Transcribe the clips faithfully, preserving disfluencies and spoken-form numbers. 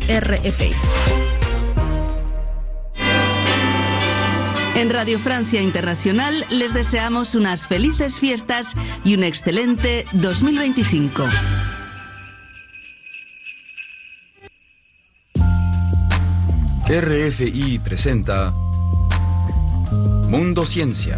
R F I. En Radio Francia Internacional les deseamos unas felices fiestas y un excelente dos mil veinticinco. R F I presenta Mundo Ciencia.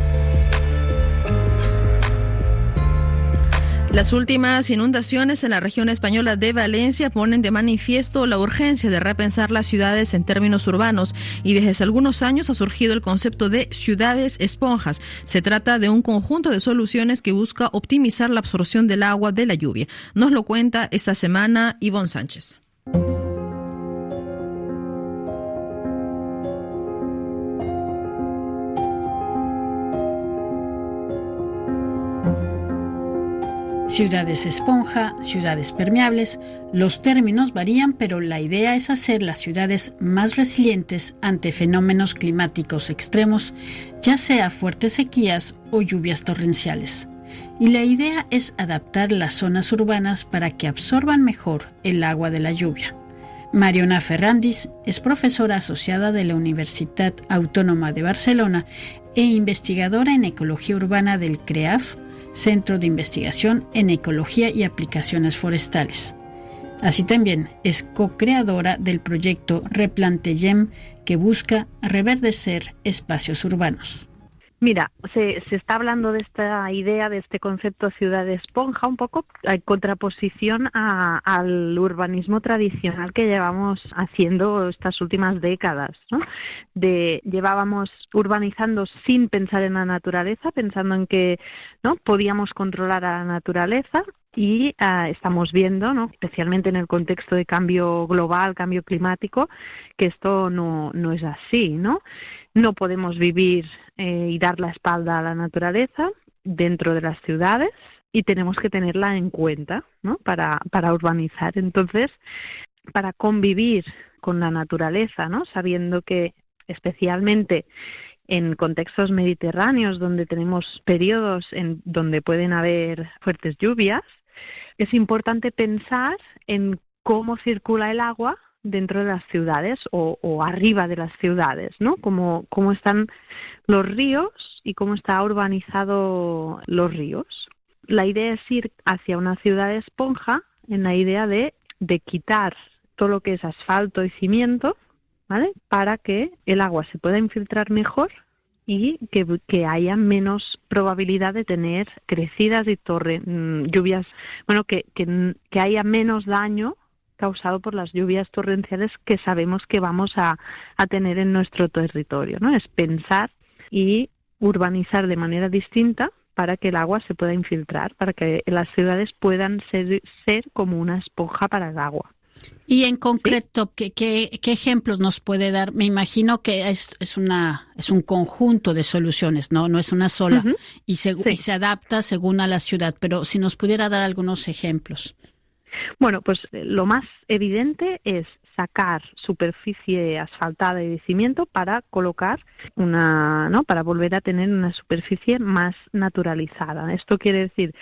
Las últimas inundaciones en la región española de Valencia ponen de manifiesto la urgencia de repensar las ciudades en términos urbanos, y desde hace algunos años ha surgido el concepto de ciudades esponjas. Se trata de un conjunto de soluciones que busca optimizar la absorción del agua de la lluvia. Nos lo cuenta esta semana Ivonne Sánchez. Ciudades esponja, ciudades permeables, los términos varían, pero la idea es hacer las ciudades más resilientes ante fenómenos climáticos extremos, ya sea fuertes sequías o lluvias torrenciales. Y la idea es adaptar las zonas urbanas para que absorban mejor el agua de la lluvia. Mariona Ferrandis es profesora asociada de la Universitat Autónoma de Barcelona e investigadora en ecología urbana del CREAF, Centro de Investigación en Ecología y Aplicaciones Forestales. Así también es co-creadora del proyecto Replantegem, que busca reverdecer espacios urbanos. Mira, se, se está hablando de esta idea, de este concepto ciudad esponja, un poco en contraposición a, al urbanismo tradicional que llevamos haciendo estas últimas décadas, ¿no? De, llevábamos urbanizando sin pensar en la naturaleza, pensando en que, ¿no?, podíamos controlar a la naturaleza. Y uh, estamos viendo, ¿no?, especialmente en el contexto de cambio global, cambio climático, que esto no, no es así, ¿no? No podemos vivir eh, y dar la espalda a la naturaleza dentro de las ciudades, y tenemos que tenerla en cuenta, ¿no?, para, para urbanizar. Entonces, para convivir con la naturaleza, ¿no?, sabiendo que especialmente en contextos mediterráneos, donde tenemos periodos en donde pueden haber fuertes lluvias, es importante pensar en cómo circula el agua dentro de las ciudades o, o arriba de las ciudades, ¿no? Cómo, cómo están los ríos y cómo está urbanizado los ríos. La idea es ir hacia una ciudad esponja en la idea de, de quitar todo lo que es asfalto y cimiento, ¿vale?, para que el agua se pueda infiltrar mejor y que, que haya menos probabilidad de tener crecidas y torre, lluvias, bueno, que, que, que haya menos daño causado por las lluvias torrenciales que sabemos que vamos a, a tener en nuestro territorio, ¿no? Es pensar y urbanizar de manera distinta para que el agua se pueda infiltrar, para que las ciudades puedan ser, ser como una esponja para el agua. Y en concreto, ¿qué, qué, qué ejemplos nos puede dar? Me imagino que es, es una es un conjunto de soluciones, no no es una sola, uh-huh. y, se, sí. y se adapta según a la ciudad, pero si nos pudiera dar algunos ejemplos. Bueno, pues lo más evidente es sacar superficie asfaltada y de cimiento para colocar una, ¿no?, para volver a tener una superficie más naturalizada. Esto quiere decir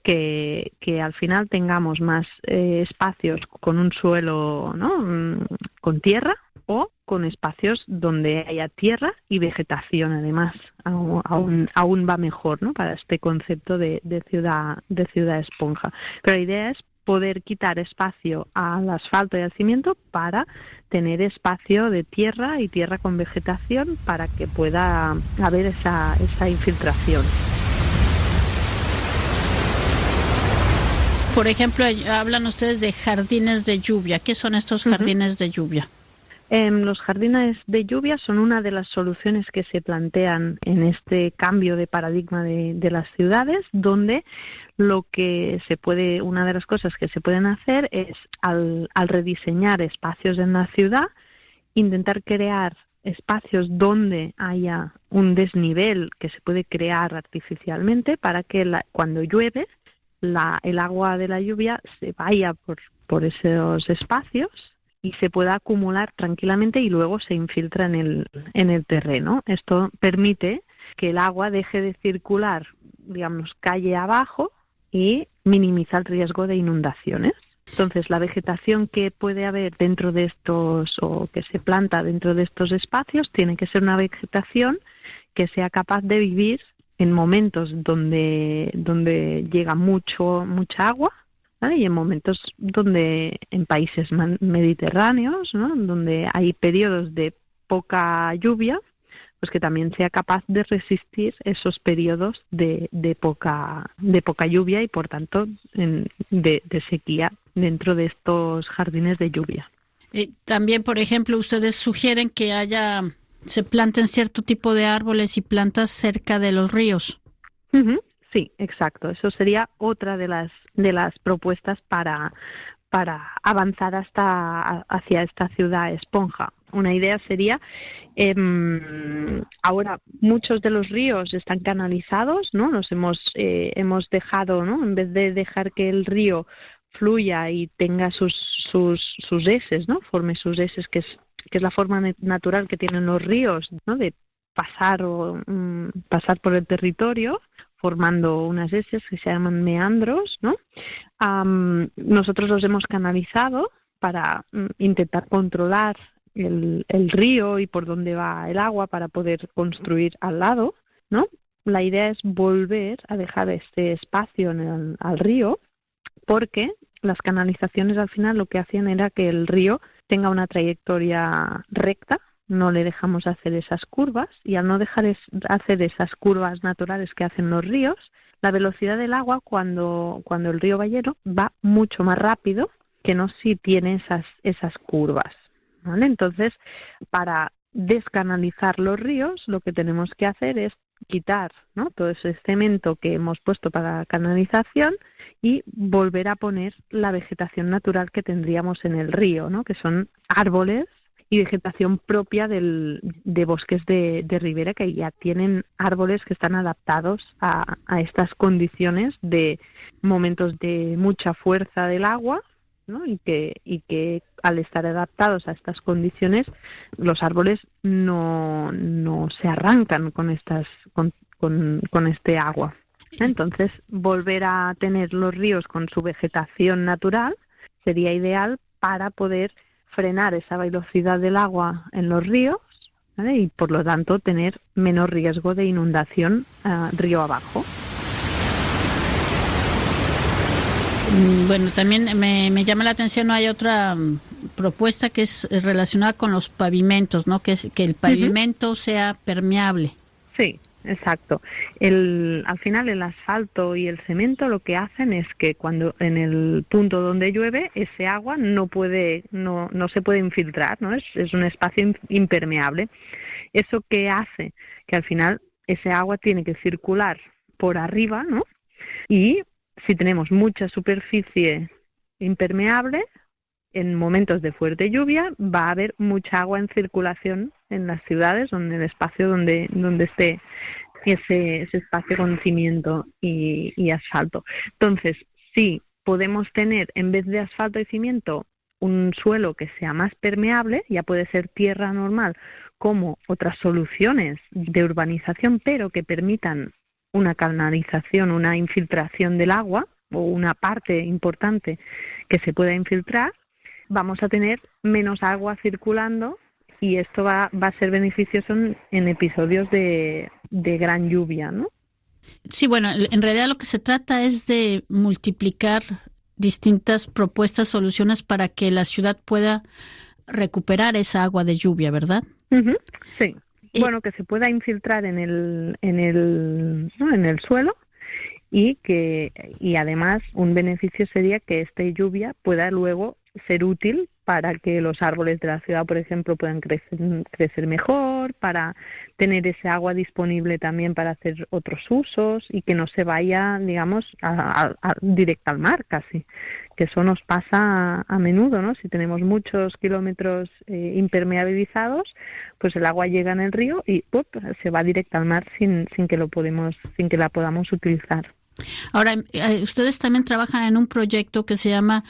que, que al final tengamos más eh, espacios con un suelo, ¿no?, con tierra, o con espacios donde haya tierra y vegetación. Además, aún, aún, aún va mejor, ¿no?, para este concepto de, de ciudad de ciudad esponja. Pero la idea es poder quitar espacio al asfalto y al cimiento para tener espacio de tierra y tierra con vegetación para que pueda haber esa, esa infiltración. Por ejemplo, hablan ustedes de jardines de lluvia. ¿Qué son estos jardines uh-huh. de lluvia? Eh, los jardines de lluvia son una de las soluciones que se plantean en este cambio de paradigma de, de las ciudades, donde lo que se puede, una de las cosas que se pueden hacer es, al, al rediseñar espacios en la ciudad, intentar crear espacios donde haya un desnivel que se puede crear artificialmente para que la, cuando llueve, la, el agua de la lluvia se vaya por, por esos espacios y se pueda acumular tranquilamente y luego se infiltra en el, en el terreno. Esto permite que el agua deje de circular, digamos, calle abajo, y minimiza el riesgo de inundaciones. Entonces, la vegetación que puede haber dentro de estos, o que se planta dentro de estos espacios, tiene que ser una vegetación que sea capaz de vivir en momentos donde, donde llega mucho, mucha agua, ¿vale? Y en momentos donde, en países mediterráneos, ¿no? Donde hay periodos de poca lluvia, pues que también sea capaz de resistir esos periodos de, de poca de poca lluvia y por tanto en, de, de sequía dentro de estos jardines de lluvia. Eh, también, por ejemplo, ustedes sugieren que haya se planten cierto tipo de árboles y plantas cerca de los ríos. Uh-huh. Sí, exacto. Eso sería otra de las de las propuestas para para avanzar hasta hacia esta ciudad esponja. Una idea sería, eh, ahora muchos de los ríos están canalizados, ¿no? Nos hemos eh, hemos dejado, ¿no? En vez de dejar que el río fluya y tenga sus sus sus eses, ¿no? Forme sus eses, que es que es la forma natural que tienen los ríos, ¿no? De pasar o um, pasar por el territorio, formando unas eses que se llaman meandros, ¿no? Um, nosotros los hemos canalizado para um, intentar controlar el, el río y por dónde va el agua para poder construir al lado, ¿no? La idea es volver a dejar este espacio en el, al río, porque las canalizaciones al final lo que hacían era que el río tenga una trayectoria recta, no le dejamos hacer esas curvas, y al no dejar es, hacer esas curvas naturales que hacen los ríos, la velocidad del agua cuando, cuando el río va lleno va mucho más rápido que no si tiene esas, esas curvas, ¿vale? Entonces, para descanalizar los ríos, lo que tenemos que hacer es quitar, ¿no? todo ese cemento que hemos puesto para canalización y volver a poner la vegetación natural que tendríamos en el río, ¿no? Que son árboles y vegetación propia del, de bosques de, de ribera, que ya tienen árboles que están adaptados a, a estas condiciones de momentos de mucha fuerza del agua, ¿no? y que y que al estar adaptados a estas condiciones los árboles no no se arrancan con estas con con, con este agua. Entonces, volver a tener los ríos con su vegetación natural sería ideal para poder frenar esa velocidad del agua en los ríos, ¿vale? Y por lo tanto tener menos riesgo de inundación uh, río abajo. Bueno, también me, me llama la atención, ¿no? Hay otra um, propuesta que es relacionada con los pavimentos, ¿no? Que es que el pavimento uh-huh. sea permeable. Sí, exacto. El, al final el asfalto y el cemento lo que hacen es que cuando en el punto donde llueve ese agua no puede no no se puede infiltrar, ¿no? Es, es un espacio impermeable. Eso que hace que al final ese agua tiene que circular por arriba, ¿no? Y si tenemos mucha superficie impermeable, en momentos de fuerte lluvia va a haber mucha agua en circulación en las ciudades, donde el espacio donde donde esté ese, ese espacio con cimiento y, y asfalto. Entonces, si podemos tener, en vez de asfalto y cimiento, un suelo que sea más permeable, ya puede ser tierra normal, como otras soluciones de urbanización, pero que permitan una canalización, una infiltración del agua, o una parte importante que se pueda infiltrar, vamos a tener menos agua circulando, y esto va, va a ser beneficioso en, en episodios de, de gran lluvia, ¿no? Sí, bueno, en realidad lo que se trata es de multiplicar distintas propuestas, soluciones para que la ciudad pueda recuperar esa agua de lluvia, ¿verdad? Uh-huh, sí. Eh, bueno, que se pueda infiltrar en el en el ¿no? en el suelo, y que y además un beneficio sería que esta lluvia pueda luego ser útil para que los árboles de la ciudad, por ejemplo, puedan crecer, crecer mejor, para tener ese agua disponible también para hacer otros usos, y que no se vaya, digamos, a, a, a, directa al mar casi, que eso nos pasa a, a menudo, ¿no? Si tenemos muchos kilómetros eh, impermeabilizados, pues el agua llega en el río y ¡pum!, se va directa al mar sin, sin que lo podemos, sin que la podamos utilizar. Ahora, eh, ustedes también trabajan en un proyecto que se llama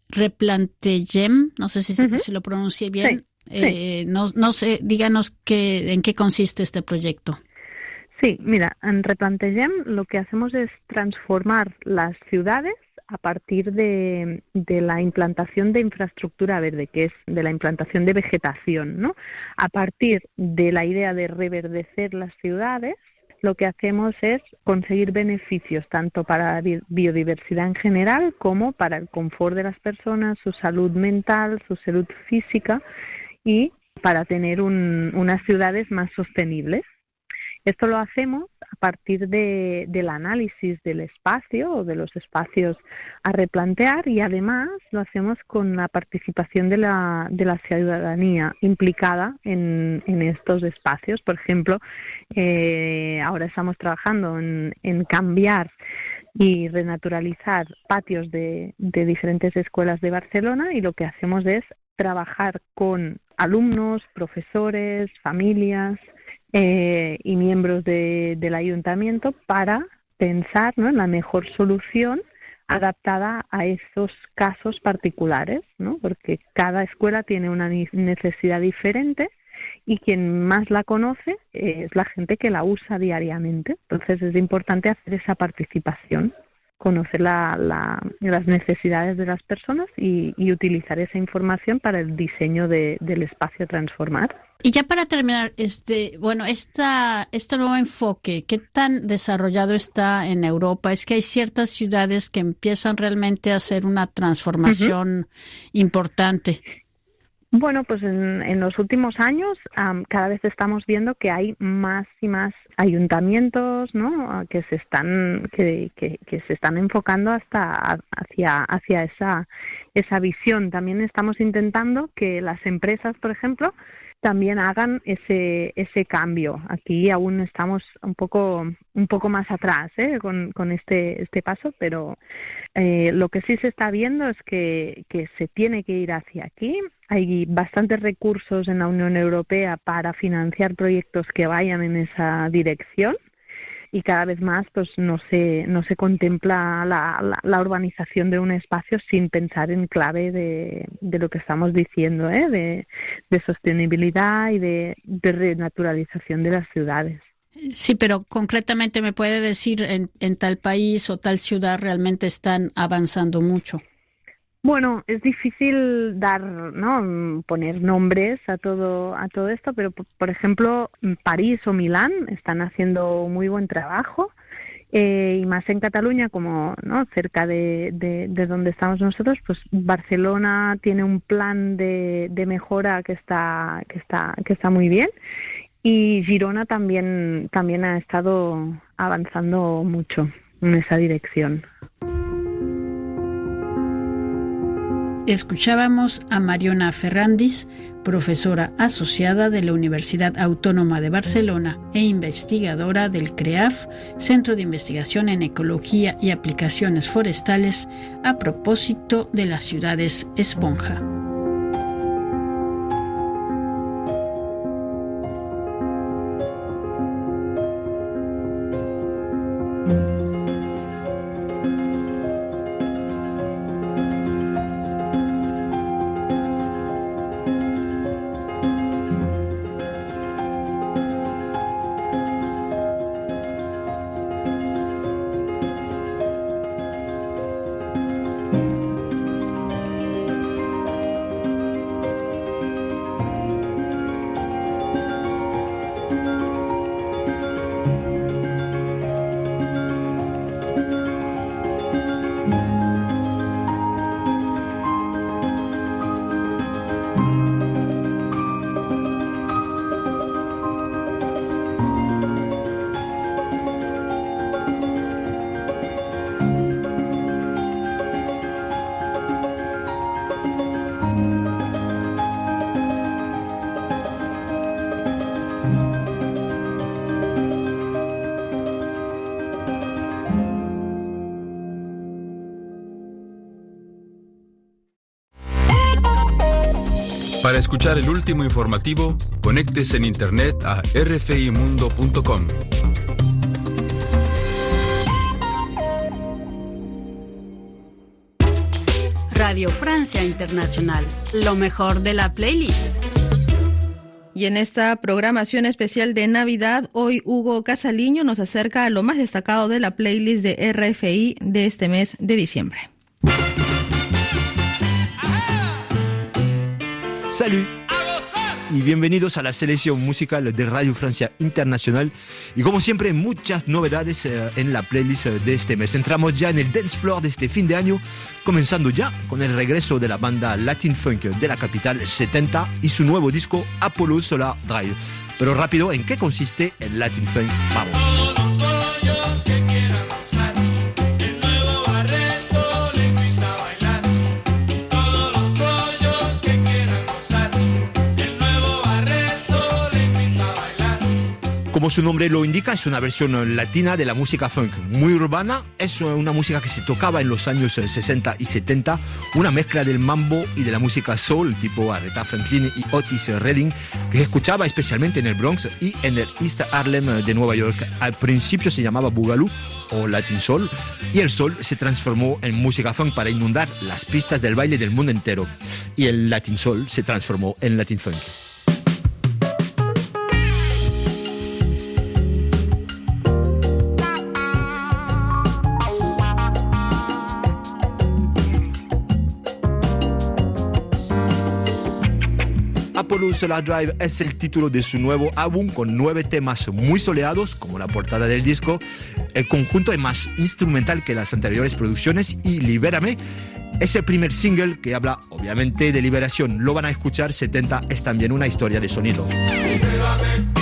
Replantegem, no sé si, uh-huh. si lo pronuncié bien. Sí, eh, sí. No, no sé, díganos qué, en qué consiste este proyecto. Sí, mira, en Replantegem lo que hacemos es transformar las ciudades a partir de, de la implantación de infraestructura verde, que es de la implantación de vegetación, ¿no? A partir de la idea de reverdecer las ciudades, lo que hacemos es conseguir beneficios tanto para la biodiversidad en general como para el confort de las personas, su salud mental, su salud física y para tener un, unas ciudades más sostenibles. Esto lo hacemos a partir de, del análisis del espacio o de los espacios a replantear y además lo hacemos con la participación de la, de la ciudadanía implicada en, en estos espacios. Por ejemplo, eh, ahora estamos trabajando en, en cambiar y renaturalizar patios de, de diferentes escuelas de Barcelona y lo que hacemos es trabajar con alumnos, profesores, familias, Eh, y miembros de, del ayuntamiento para pensar, ¿no?, en la mejor solución adaptada a esos casos particulares, ¿no? Porque cada escuela tiene una necesidad diferente y quien más la conoce es la gente que la usa diariamente. Entonces es importante hacer esa participación, conocer la, la, las necesidades de las personas y, y utilizar esa información para el diseño de, del espacio a transformar. Y ya para terminar, este, bueno, esta, este nuevo enfoque, ¿qué tan desarrollado está en Europa? Es que hay ciertas ciudades que empiezan realmente a hacer una transformación uh-huh. importante. Bueno, pues en, en los últimos años um, cada vez estamos viendo que hay más y más ayuntamientos, ¿no?, que se están que, que, que se están enfocando hasta hacia hacia esa esa visión. También estamos intentando que las empresas, por ejemplo, también hagan ese ese cambio. Aquí aún estamos un poco un poco más atrás, ¿eh?, con, con este este paso, pero eh, lo que sí se está viendo es que, que se tiene que ir hacia aquí. Hay bastantes recursos en la Unión Europea para financiar proyectos que vayan en esa dirección y cada vez más pues no se no se contempla la, la, la urbanización de un espacio sin pensar en clave de, de lo que estamos diciendo, ¿eh? de, de sostenibilidad y de, de renaturalización de las ciudades. Sí, pero concretamente me puede decir en, en tal país o tal ciudad realmente están avanzando mucho. Bueno, es difícil dar, ¿no?, poner nombres a todo a todo esto, pero por ejemplo París o Milán están haciendo muy buen trabajo eh, y más en Cataluña, como, ¿no?, cerca de, de, de donde estamos nosotros, pues Barcelona tiene un plan de, de mejora que está que está que está muy bien y Girona también también ha estado avanzando mucho en esa dirección. Escuchábamos a Mariona Ferrandis, profesora asociada de la Universidad Autónoma de Barcelona e investigadora del CREAF, Centro de Investigación en Ecología y Aplicaciones Forestales, a propósito de las ciudades esponja. Para escuchar el último informativo, conéctese en internet a r f i mundo punto com. Radio Francia Internacional, lo mejor de la playlist. Y en esta programación especial de Navidad, hoy Hugo Casaliño nos acerca a lo más destacado de la playlist de R F I de este mes de diciembre. Salut y bienvenidos a la selección musical de Radio Francia Internacional. Y como siempre, muchas novedades eh, en la playlist de este mes. Entramos ya en el dance floor de este fin de año, comenzando ya con el regreso de la banda Latin Funk de la capital setenta y su nuevo disco Apollo Solar Drive. Pero rápido, ¿en qué consiste el Latin Funk? Vamos. Como su nombre lo indica, es una versión latina de la música funk, muy urbana. Es una música que se tocaba en los años sesenta y setenta, una mezcla del mambo y de la música soul, tipo Aretha Franklin y Otis Redding, que se escuchaba especialmente en el Bronx y en el East Harlem de Nueva York. Al principio se llamaba Boogaloo o Latin Soul, y el soul se transformó en música funk para inundar las pistas del baile del mundo entero. Y el Latin Soul se transformó en Latin Funk. Apollo Solar Drive es el título de su nuevo álbum con nueve temas muy soleados, como la portada del disco. El conjunto es más instrumental que las anteriores producciones y Libérame es el primer single que habla obviamente de liberación. Lo van a escuchar, setenta es también una historia de sonido. Libérame.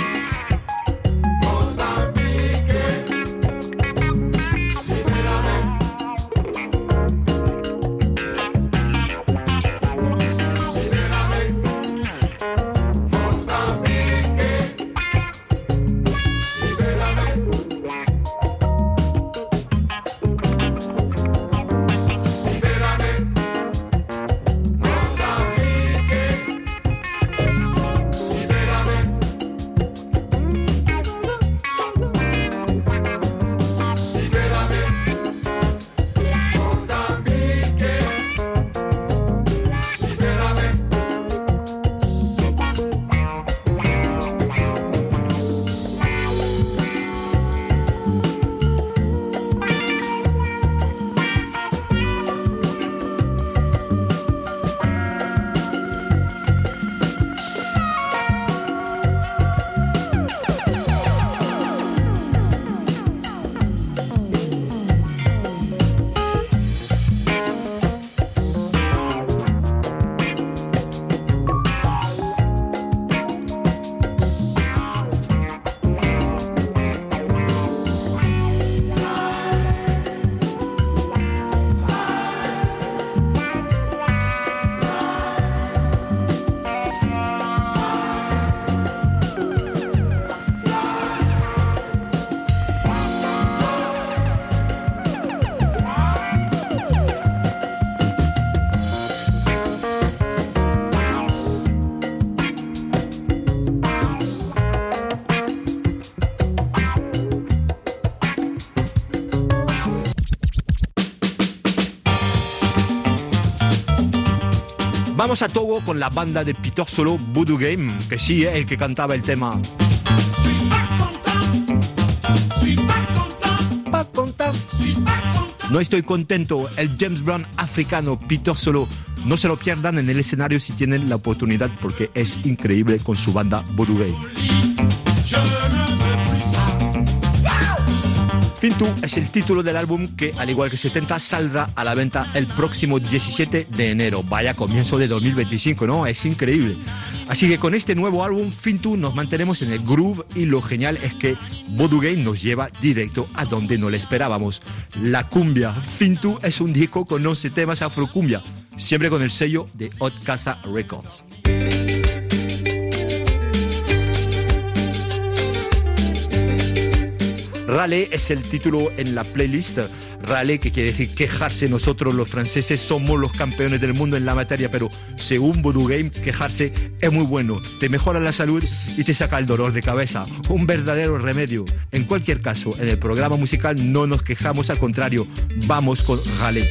Vamos a Togo con la banda de Peter Solo, Voodoo Game, que sí es el que cantaba el tema. No estoy contento, el James Brown africano Peter Solo. No se lo pierdan en el escenario si tienen la oportunidad, porque es increíble con su banda Voodoo Game. Fintu es el título del álbum que, al igual que setenta, saldrá a la venta el próximo diecisiete de enero. Vaya comienzo de dos mil veinticinco, ¿no? Es increíble. Así que con este nuevo álbum, Fintu, nos mantenemos en el groove y lo genial es que Voodoo Game nos lleva directo a donde no le esperábamos. La cumbia. Fintu es un disco con once temas afrocumbia, siempre con el sello de Hot Casa Records. Râler es el título en la playlist. Râler, que quiere decir quejarse. Nosotros los franceses somos los campeones del mundo en la materia, pero según Voodoo Game, quejarse es muy bueno. Te mejora la salud y te saca el dolor de cabeza. Un verdadero remedio. En cualquier caso, en el programa musical no nos quejamos, al contrario, vamos con Râler.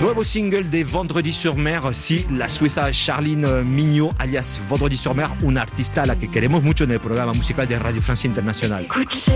Nuevo single de Vendredi sur Mer, sí, la suiza Charline Mignot, alias Vendredi sur Mer, una artista a la que queremos mucho en el programa musical de Radio Francia Internacional.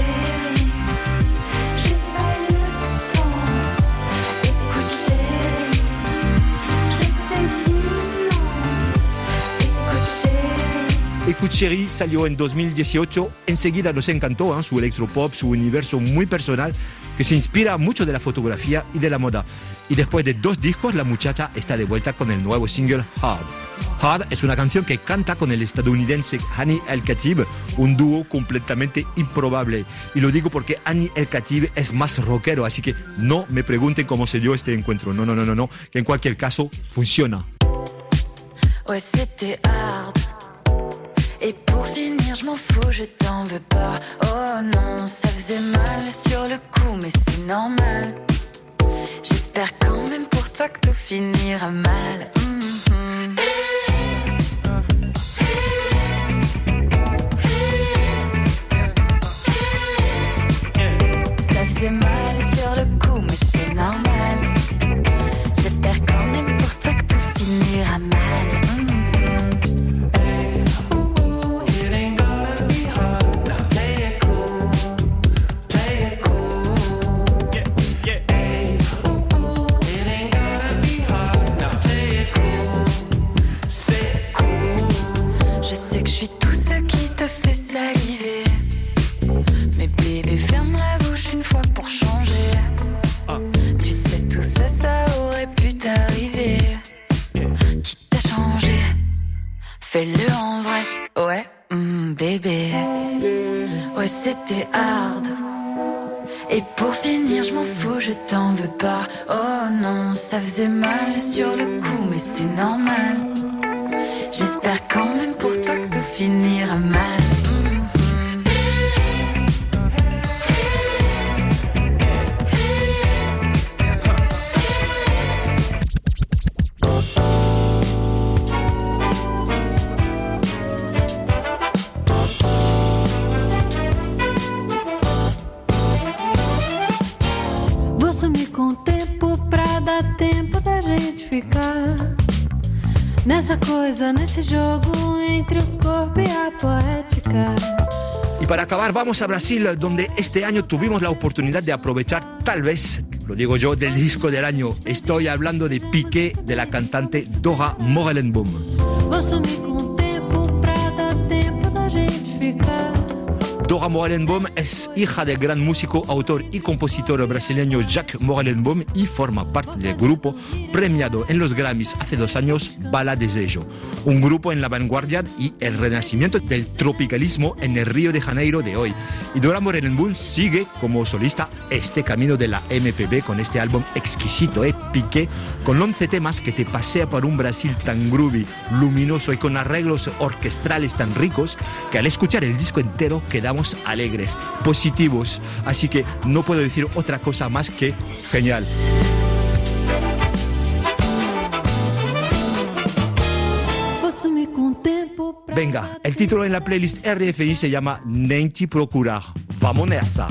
Écoute Chérie salió en dos mil dieciocho, enseguida nos encantó, ¿eh? Su electropop, su universo muy personal, que se inspira mucho de la fotografía y de la moda. Y después de dos discos, la muchacha está de vuelta con el nuevo single Hard. Hard es una canción que canta con el estadounidense Hani El Khatib, un dúo completamente improbable. Y lo digo porque Hani El Khatib es más rockero, así que no me pregunten cómo se dio este encuentro. No, no, no, no, no, que en cualquier caso funciona. Ouais, c'était hard. Et pour finir, je m'en fous, je t'en veux pas. Oh non, ça faisait mal sur le coup, mais c'est normal. J'espère quand même pour toi que tout finira mal. Mm-hmm. Ça faisait mal sur le coup, mais c'est normal. J'espère quand même pour toi que tout finira mal. Fais-le en vrai, ouais, mm, bébé. Ouais, c'était hard. Et pour finir, je m'en fous, je t'en veux pas. Oh non, ça faisait mal sur le coup, mais c'est normal. J'espère quand même pour toi que tout finira mal. Nessa coisa, nesse jogo entre o corpo y la poética. Y para acabar vamos a Brasil, donde este año tuvimos la oportunidad de aprovechar, tal vez, lo digo yo, del disco del año. Estoy hablando de Piqué, de la cantante Dora Morelenboom. Vou sumir com o tempo pra dar tempo da gente ficar. Dora Morelenboom es hija del gran músico, autor y compositor brasileño Jack Morelenboom y forma parte del grupo premiado en los Grammys hace dos años, Bala Desejo, un grupo en la vanguardia y el renacimiento del tropicalismo en el Río de Janeiro de hoy. Y Dora Morelenboom sigue como solista este camino de la M P B con este álbum exquisito, ¿eh? Piqué, con once temas que te pasea por un Brasil tan groovy, luminoso y con arreglos orquestales tan ricos que al escuchar el disco entero quedamos alegres, positivos, así que no puedo decir otra cosa más que genial. Venga, el título en la playlist R F I se llama Nem Te Procurar. Vamos nessa.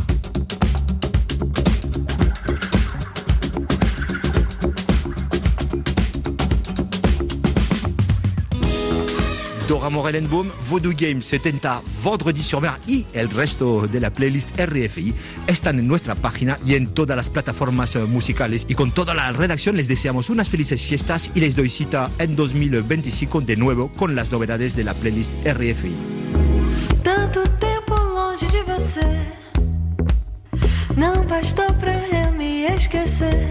Dora Morelenboom, Voodoo Game setenta, Vendredi sur Mer y el resto de la playlist R F I están en nuestra página y en todas las plataformas musicales. Y con toda la redacción les deseamos unas felices fiestas y les doy cita en dos mil veinticinco de nuevo con las novedades de la playlist R F I. Tanto tempo longe de você, não bastou pra eu me esquecer.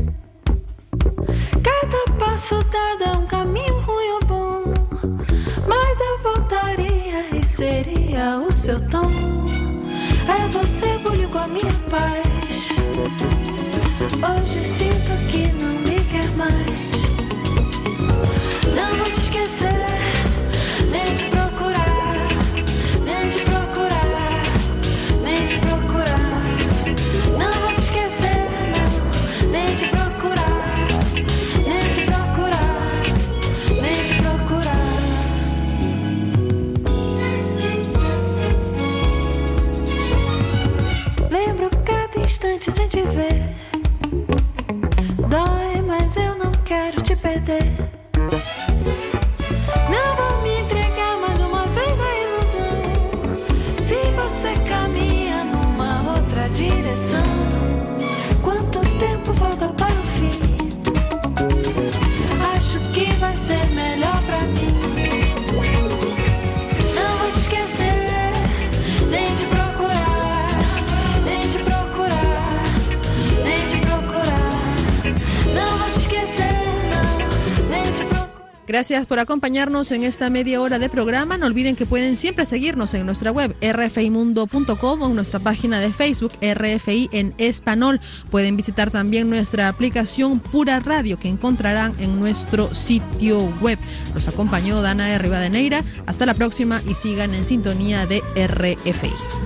Cada passo dado é um caminho ruim ou bom, mas eu voltaria e seria o seu tom. É você, bulho com a minha paz. Hoje sinto que não me quer mais. Não vou te esquecer, nem te procurar, nem te procurar, nem te procurar. Não vou te esquecer, não, nem te procurar, nem te procurar, nem te procurar. Lembro cada instante sem te ver. Dói perder. Não vou me entregar mais uma vez à ilusão. Se você caminha numa outra direção, quanto tempo falta para o fim? Acho que vai ser melhor pra mim. Não vou te esquecer, nem te procurar, nem te procurar, nem te procurar. Não vou te esquecer, não, nem te procurar. Gracias por acompañarnos en esta media hora de programa. No olviden que pueden siempre seguirnos en nuestra web r f i mundo punto com o en nuestra página de Facebook R F I en español. Pueden visitar también nuestra aplicación Pura Radio que encontrarán en nuestro sitio web. Los acompañó Dana Rivadeneira. Hasta la próxima y sigan en sintonía de R F I.